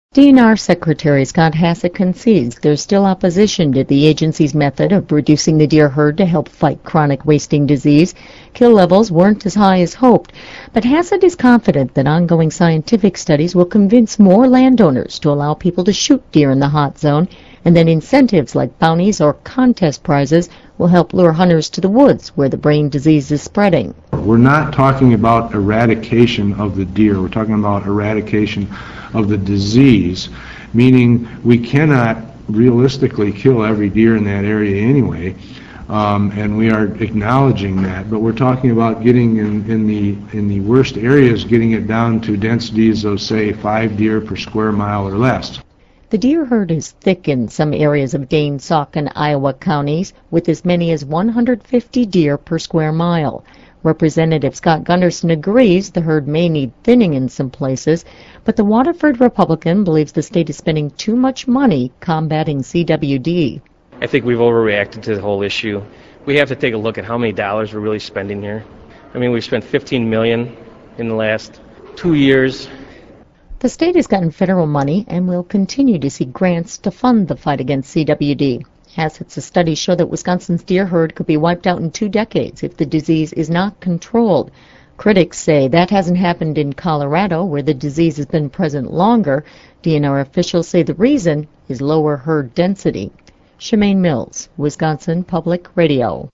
DNR Secretary Scott Hassett concedes there's still opposition to the agency's method of reducing the deer herd to help fight chronic wasting disease. Kill levels weren't as high as hoped, but Hassett is confident that ongoing scientific studies will convince more landowners to allow people to shoot deer in the hot zone, and then incentives like bounties or contest prizes will help lure hunters to the woods where the brain disease is spreading. We're not talking about eradication of the deer. We're talking about eradication of the disease, meaning we cannot realistically kill every deer in that area anyway, and we are acknowledging that. But we're talking about getting in the worst areas, getting it down to densities of, say, 5 deer per square mile or less. The deer herd is thick in some areas of Dane, Sauk, and Iowa counties, with as many as 150 deer per square mile. Representative Scott Gunderson agrees the herd may need thinning in some places, but the Waterford Republican believes the state is spending too much money combating CWD. I think we've overreacted to the whole issue. We have to take a look at how many dollars we're really spending here. I mean, we've spent $15 million in the last 2 years. The state has gotten federal money and will continue to seek grants to fund the fight against CWD. Hassett's studies show that Wisconsin's deer herd could be wiped out in 2 decades if the disease is not controlled. Critics say that hasn't happened in Colorado, where the disease has been present longer. DNR officials say the reason is lower herd density. Shemaine Mills, Wisconsin Public Radio.